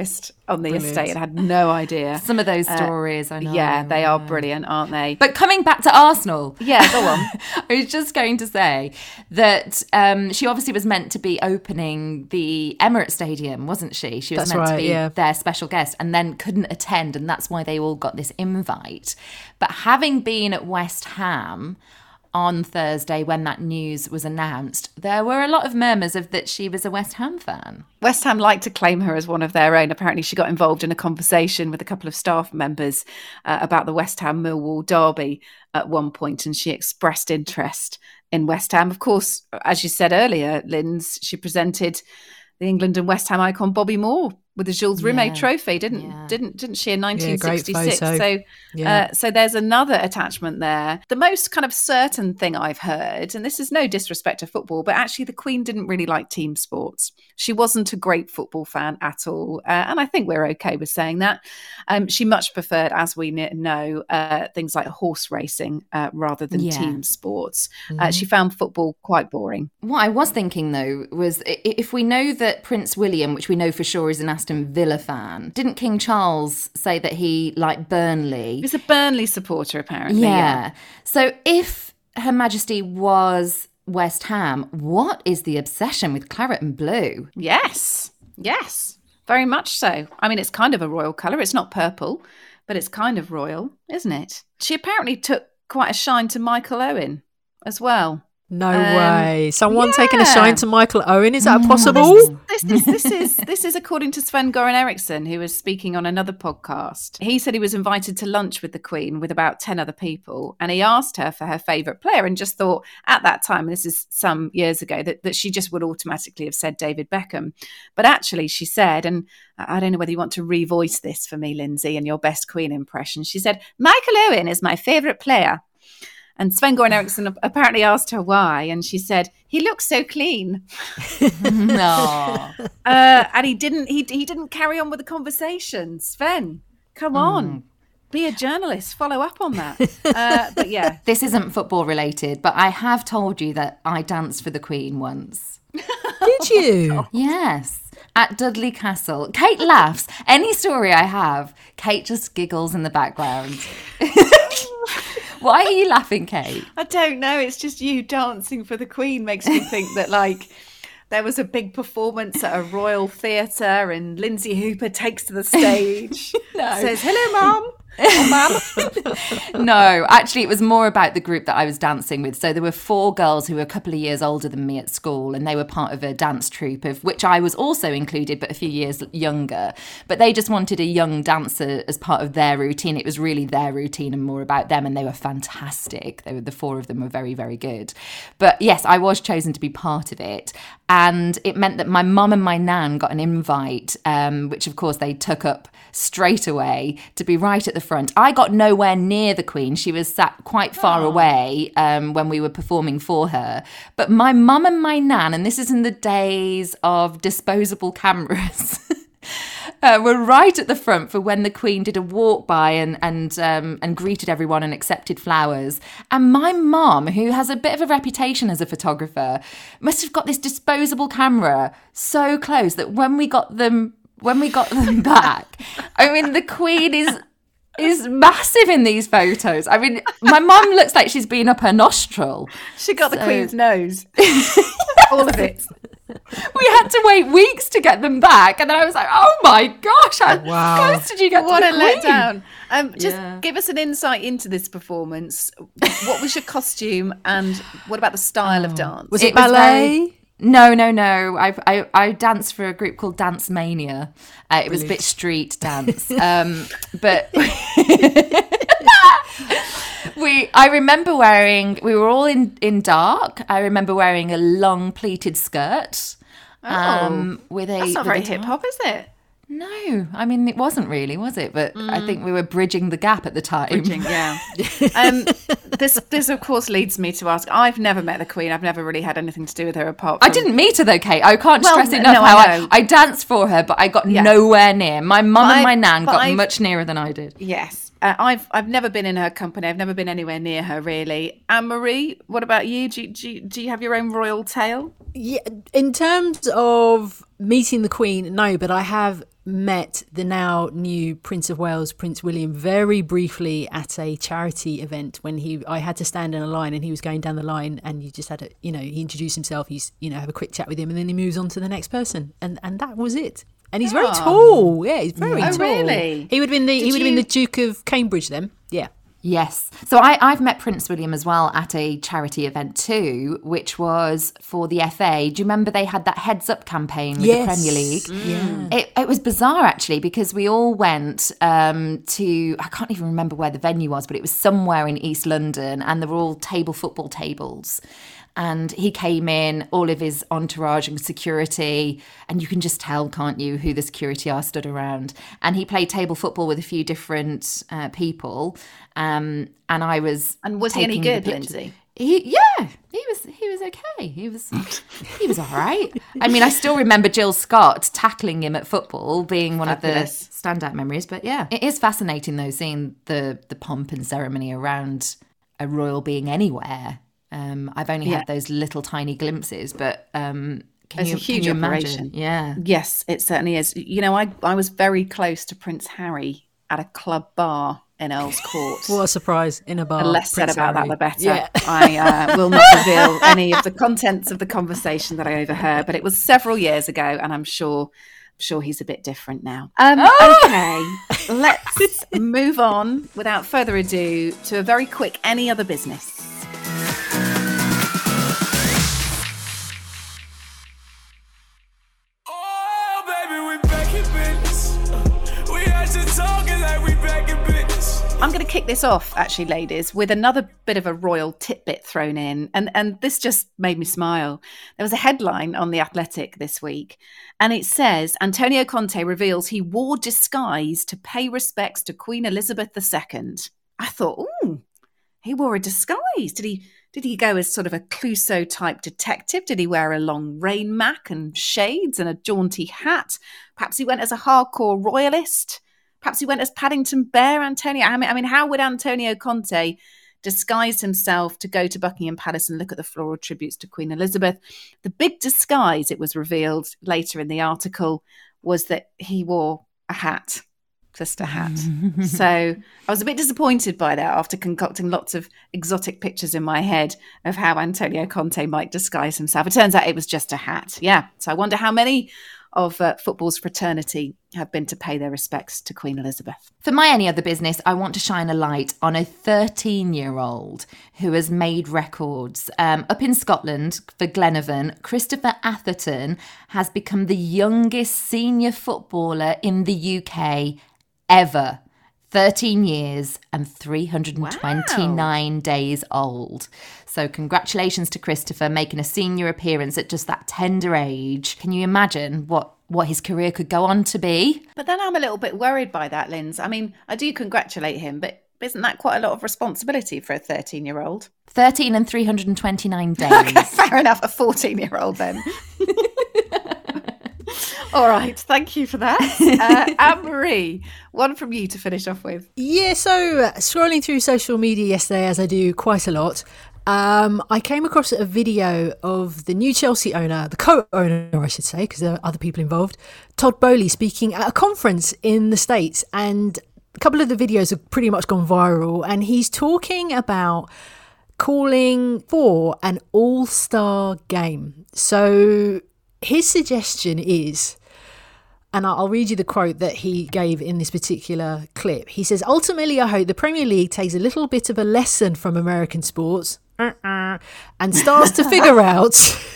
on the Brilliant. estate and had no idea. Some of those Uh, stories, I know. Yeah, they are brilliant, aren't they? But coming back to Arsenal. Yeah, go on. I was just going to say that um, she obviously was meant to be opening the Emirates Stadium, wasn't she? She was That's meant right, to be yeah. their special guest and then couldn't attend, and that's why they all got this invite. But having been at West Ham on Thursday when that news was announced, there were a lot of murmurs of that she was a West Ham fan. West Ham like to claim her as one of their own. Apparently she got involved in a conversation with a couple of staff members uh, about the West Ham Millwall derby at one point, and she expressed interest in West Ham. Of course, as you said earlier, Linz, she presented the England and West Ham icon Bobby Moore with the Jules Rimet Yeah. trophy, didn't Yeah. didn't didn't she in Yeah, nineteen sixty-six? great photo. So Yeah. uh, so there's another attachment there. The most kind of certain thing I've heard, and this is no disrespect to football, but actually the Queen didn't really like team sports. She wasn't a great football fan at all, uh, and I think we're okay with saying that. Um, she much preferred, as we kn- know, uh, things like horse racing uh, rather than Yeah. team sports. Uh, Mhm. she found football quite boring. What I was thinking, though, was i- if we know that Prince William, which we know for sure is an Aston Villa fan, didn't King Charles say that he liked Burnley? He's a Burnley supporter, apparently. Yeah. So if Her Majesty was West Ham, what is the obsession with claret and blue? Yes, yes, very much so. I mean, it's kind of a royal colour. It's not purple, but it's kind of royal, isn't it? She apparently took quite a shine to Michael Owen as well. No Um, way. Someone yeah. taking a shine to Michael Owen. Is that Mm. possible? This is this is this is according to Sven Goran Eriksson, who was speaking on another podcast. He said he was invited to lunch with the Queen with about ten other people, and he asked her for her favourite player, and just thought at that time, this is some years ago, that, that she just would automatically have said David Beckham. But actually, she said, and I don't know whether you want to revoice this for me, Lindsay, in your best Queen impression. She said, Michael Owen is my favourite player. And Sven Goran Eriksson apparently asked her why, and she said, he looks so clean. No. Uh, and he didn't he, he didn't carry on with the conversation. Sven, come on. Be a journalist. Follow up on that. Uh, but yeah. This isn't football related, but I have told you that I danced for the Queen once. Did you? Yes. At Dudley Castle. Kate laughs. Any story I have, Kate just giggles in the background. Why are you laughing, Kate? I don't know. It's just you dancing for the Queen makes me think that, like, there was a big performance at a royal theatre and Lindsay Hooper takes to the stage, No. says, hello, Mum. Oh, Mum. No, actually, it was more about the group that I was dancing with. So there were four girls who were a couple of years older than me at school, and they were part of a dance troupe, of which I was also included, but a few years younger. But they just wanted a young dancer as part of their routine. It was really their routine and more about them, and they were fantastic. They were the four of them were very, very good. But yes, I was chosen to be part of it, and it meant that my mum and my nan got an invite, um, which of course they took up straight away to be right at the front. I got nowhere near the Queen. She was sat quite far away um, when we were performing for her. But my mum and my nan, and this is in the days of disposable cameras, uh, were right at the front for when the Queen did a walk by and and um, and greeted everyone and accepted flowers. And my mum, who has a bit of a reputation as a photographer, must have got this disposable camera so close that when we got them when we got them back, I mean, the Queen is is massive in these photos. I mean, my mum looks like she's been up her nostril. She got the So- Queen's nose. All of it. We had to wait weeks to get them back, and then I was like, "Oh my gosh, how Wow. close did you get What to a the Queen?" letdown. Um, just Yeah. give us an insight into this performance. What was your costume and what about the style of dance? Was it, was ballet? very- No, no, no. I, I I danced for a group called Dance Mania. Uh, it was a bit street dance, um, but we. I remember wearing. We were all in in dark. I remember wearing a long pleated skirt. Um, Oh, with a That's not with a very top. hip hop, is it? No, I mean it wasn't really, was it? But I think we were bridging the gap at the time. Bridging, yeah. um, this, this of course leads me to ask. I've never met the Queen. I've never really had anything to do with her apart. I From... didn't meet her though, Kate. I can't Well, stress enough no, how I I, know. I danced for her, but I got Yeah. nowhere near. My mum But and I- my nan but got I've- much nearer than I did. Yes, Uh, I've I've never been in her company. I've never been anywhere near her, really. Anne-Marie, what about you? Do, you- do, you- do you have your own royal tale? Yeah, in terms of meeting the Queen, no, but I have met the now new Prince of Wales, Prince William, very briefly at a charity event when he I had to stand in a line and he was going down the line, and you just had to, you know, he introduced himself, he's, you know, have a quick chat with him, and then he moves on to the next person, and and that was it. And he's very Oh. tall. Yeah, he's very Oh, tall. really? He would have been the Did he would have you- been the Duke of Cambridge then. Yeah. Yes. So I, I've met Prince William as well at a charity event too, which was for the F A. Do you remember they had that Heads Up campaign with Yes. the Premier League? Yeah. It, it was bizarre, actually, because we all went um, to, I can't even remember where the venue was, but it was somewhere in East London, and there were all table football tables. And he came in, all of his entourage and security, and you can just tell, can't you, who the security are stood around. And he played table football with a few different uh, people. Um, and I was And was he any taking the good, pictures. Lindsay? He, yeah, he was. He was okay. He was. He was all right. I mean, I still remember Jill Scott tackling him at football, being one Fabulous. of the standout memories. But yeah, it is fascinating though, seeing the the pomp and ceremony around a royal being anywhere. Um, I've only Yeah. had those little tiny glimpses, but um, can It's you, a huge can you operation. imagine? Yeah. Yes, it certainly is. You know, I, I was very close to Prince Harry at a club bar in Earl's Court. What a surprise in a bar. The less said Prince about Harry. that, the better. Yeah. I uh, will not reveal any of the contents of the conversation that I overheard, but it was several years ago, and I'm sure, I'm sure he's a bit different now. Um, Okay, let's move on without further ado to a very quick any other business. I'm going to kick this off, actually, ladies, with another bit of a royal tidbit thrown in. And, and this just made me smile. There was a headline on The Athletic this week, and it says, Antonio Conte reveals he wore disguise to pay respects to Queen Elizabeth the Second. I thought, ooh, he wore a disguise. Did he did he go as sort of a Clouseau-type detective? Did he wear a long rain mac and shades and a jaunty hat? Perhaps he went as a hardcore royalist? Perhaps he went as Paddington Bear, Antonio. I mean, I mean, how would Antonio Conte disguise himself to go to Buckingham Palace and look at the floral tributes to Queen Elizabeth? The big disguise, it was revealed later in the article, was that he wore a hat, just a hat. So I was a bit disappointed by that after concocting lots of exotic pictures in my head of how Antonio Conte might disguise himself. It turns out it was just a hat. Yeah. So I wonder how many of uh, football's fraternity have been to pay their respects to Queen Elizabeth. For my any other business, I want to shine a light on a thirteen-year-old who has made records. Um, up in Scotland, for Glenavon, Christopher Atherton has become the youngest senior footballer in the U K ever. thirteen years and three hundred twenty-nine wow. days old. So congratulations to Christopher making a senior appearance at just that tender age. Can you imagine what, what his career could go on to be? But then I'm a little bit worried by that, Linz. I mean, I do congratulate him, but isn't that quite a lot of responsibility for a thirteen-year-old? thirteen and three hundred twenty-nine days. Okay, fair enough. A fourteen-year-old then. All right, thank you for that. Uh, Anne-Marie, one from you to finish off with. Yeah, so uh, scrolling through social media yesterday, as I do quite a lot, um, I came across a video of the new Chelsea owner, the co-owner, I should say, because there are other people involved, Todd Boehly, speaking at a conference in the States. And a couple of the videos have pretty much gone viral. And he's talking about calling for an all-star game. So his suggestion is, and I'll read you the quote that he gave in this particular clip. He says, ultimately, I hope the Premier League takes a little bit of a lesson from American sports uh-uh, and starts to figure out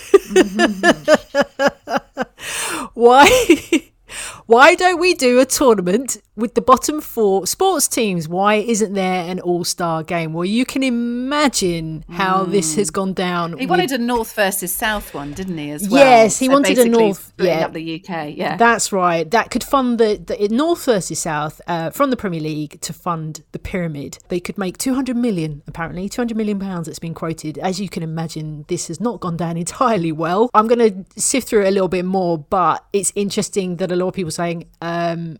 why, why don't we do a tournament with the bottom four sports teams? Why isn't there an all-star game? Well, you can imagine how mm. this has gone down. He with... wanted a North versus South one, didn't he, as well? Yes, he so wanted a North. Yeah, yeah, up the U K. Yeah, that's right. That could fund the, the North versus South uh, from the Premier League to fund the pyramid. They could make two hundred million, apparently, two hundred million pounds. That's been quoted. As you can imagine, this has not gone down entirely well. I'm going to sift through it a little bit more, but it's interesting that a lot of people are saying, um,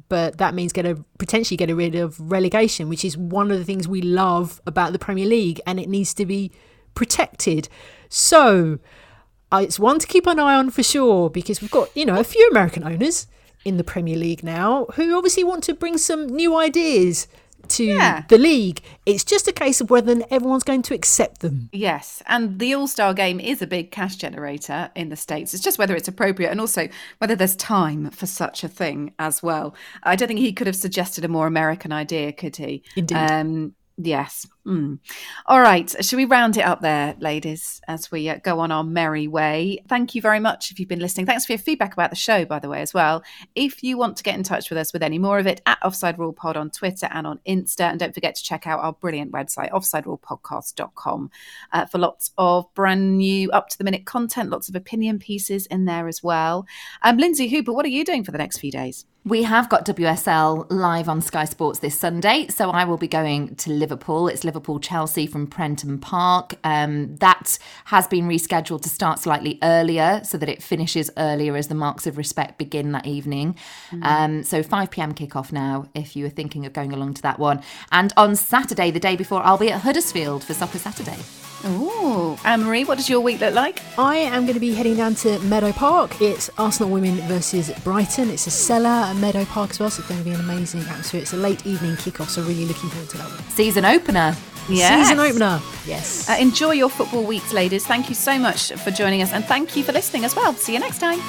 but that means get a, potentially getting rid of relegation, which is one of the things we love about the Premier League, and it needs to be protected. So uh, it's one to keep an eye on for sure, because we've got, you know, a few American owners in the Premier League now who obviously want to bring some new ideas to yeah. the league. It's just a case of whether everyone's going to accept them. Yes, and the All-Star game is a big cash generator in the States. It's just whether it's appropriate and also whether there's time for such a thing as well. I don't think he could have suggested a more American idea, could he? Indeed. Um, yes. Mm. All right, shall we round it up there, ladies, as we uh, go on our merry way? Thank you very much if you've been listening. Thanks for your feedback about the show, by the way, as well. If you want to get in touch with us with any more of it, at Offside Rule Pod on Twitter and on Insta. And don't forget to check out our brilliant website, offside rule podcast dot com, uh, for lots of brand new, up-to-the-minute content, lots of opinion pieces in there as well. Um, Lindsay Hooper, what are you doing for the next few days? We have got W S L live on Sky Sports this Sunday, so I will be going to Liverpool. It's Liverpool-Chelsea from Prenton Park. Um, that has been rescheduled to start slightly earlier so that it finishes earlier as the Marks of Respect begin that evening. Mm. Um, so five p.m. kickoff now, if you were thinking of going along to that one. And on Saturday, the day before, I'll be at Huddersfield for Soccer Saturday. Oh, Anne-Marie, what does your week look like? I am going to be heading down to Meadow Park. It's Arsenal Women versus Brighton. It's a cellar at Meadow Park as well, so it's going to be an amazing atmosphere. It's a late evening kickoff, so really looking forward to that one. Season opener. Yes. Season opener. Yes. Uh, enjoy your football weeks, ladies. Thank you so much for joining us, and thank you for listening as well. See you next time.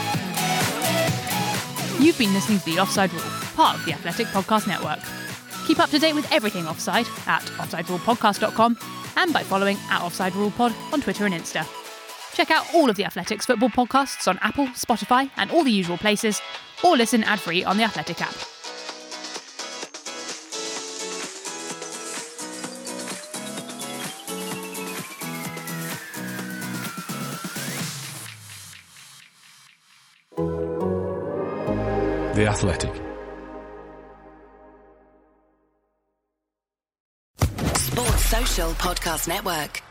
You've been listening to The Offside Rule, part of the Athletic Podcast Network. Keep up to date with everything offside at offside rule podcast dot com and by following at Offside Rule Pod on Twitter and Insta. Check out all of the Athletics football podcasts on Apple, Spotify and all the usual places, or listen ad-free on the Athletic app. The Athletic. Sports Social Podcast Network.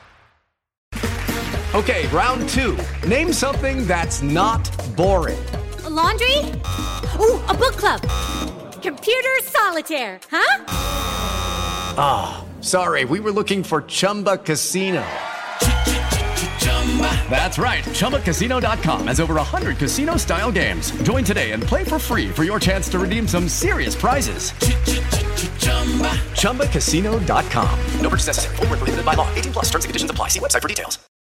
Okay, round two. Name something that's not boring. A laundry? Ooh, a book club. Computer solitaire, huh? Ah, oh, sorry, we were looking for Chumba Casino. That's right, Chumba Casino dot com has over one hundred casino-style games. Join today and play for free for your chance to redeem some serious prizes. Chumba Casino dot com. No purchase necessary. Void where prohibited by law. eighteen plus terms and conditions apply. See website for details.